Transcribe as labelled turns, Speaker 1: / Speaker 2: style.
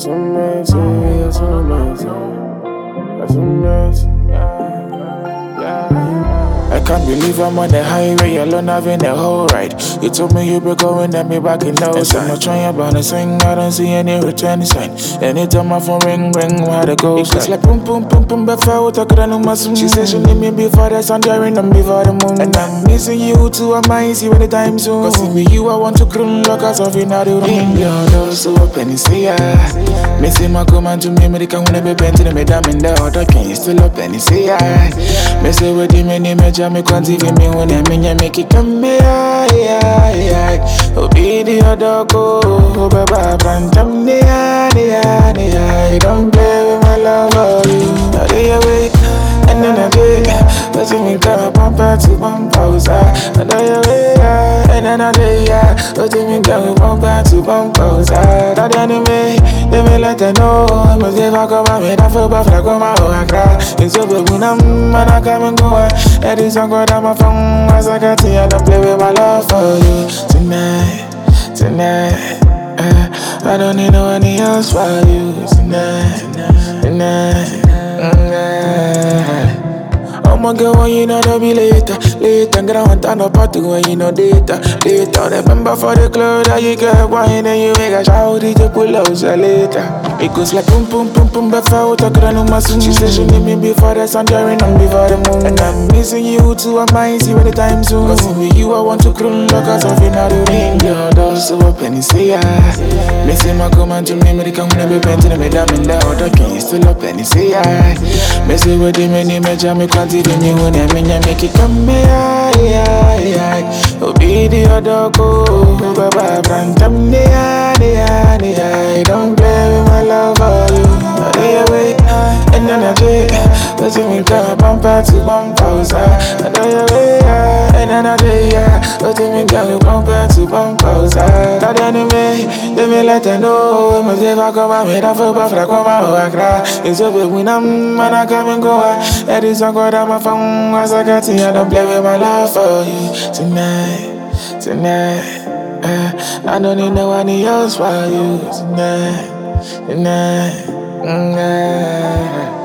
Speaker 1: I can't believe I'm on the highway alone, having the whole ride. You told me you were going at me back in no time. I'm trying about to sing, I don't see any return sign. Anytime my phone ring, why the go? It's like boom, boom, boom, boom, but I would talk to my soon. She said she need me before the sun, during and before the moon. And I'm missing you too, I might see you anytime soon. Cause if me you, I want to croon lock us off in the room. Your door so open, you see ya. Missing my command to me, me can wanna be bent to me, damn in the order. Can you still open, you see ya? Missing with the many major. Me can't even me when I mean you make it come here, Obi the other go, Baba Bantam don't play with my love for you. Now they away, and then I day, but you me go bumper to bumper, and I away, and then I day, but you me go bumper to bumper, that enemy, they me let them know, but if I come out, I feel bad, I come out, I cry. It's over when I'm man, I come and go. That is a god on my phone, as I got here, I don't play with my love for you. Tonight, I don't need no one else for you. Tonight. I'ma get one, you know, they'll be later. And get on turn up party when you know data. Later, remember for the club that you get wine and you make a shout, you pull out later. It goes like boom, boom, boom, boom, but I talk to my soon. She said she need me before the sun, during and before the moon. And I'm missing you too, I might see you anytime soon. Cause with you, I want to croon lock us off in the ring. Your door so open, you see ya. Missing my command to me, can wanna be bent in the damn in the order. Can you still open, you see ya? Missing with the many major, me can't even me when I mean you make it come here, Obi the other go, Baba Bantam don't play with my love for you. Now they away, and then I day, but you me go bumper to bumper, and I away, and then I day, but you me go bumper to bumper, that enemy, they me let them know, but if I come out, I feel bad, I come out, I cry. It's over when I'm man, I come and go. That is a god on my phone, as I got here, I don't play with my love for you. Tonight, I don't need no one else for you. Tonight.